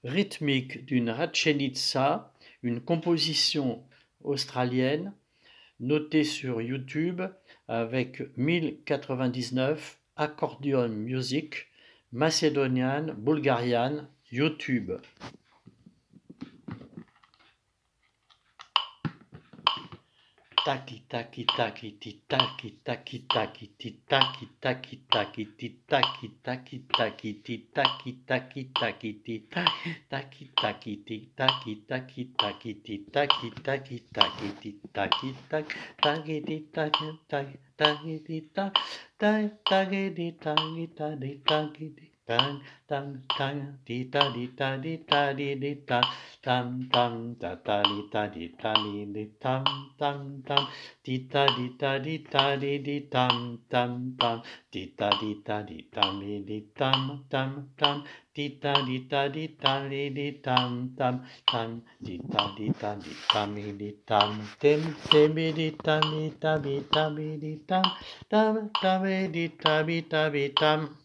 rythmique d'une ratchenitsa, une composition australienne, notée sur YouTube avec 1099 Accordion Music, macédonienne, bulgarienne, YouTube. Taki taki taki ti taki taki taki ti taki taki taki ti taki taki taki ti taki taki taki ti taki taki ti taki taki taki ti taki taki taki ti taki taki taki ti taki taki taki ti taki taki ti taki taki taki ti tang tang tang ti ta di ta di ta di di ta tam tam ta ta di ta di ta di di tam tam tam di ta di ta di ta di di tam tam tam di ta di ta di tam di di tam tam tam di ta di ta di ta di di tam tam tam di ta di ta di tam di di tam tem tem di tam di tam di tam di tam tam tam di tam di tam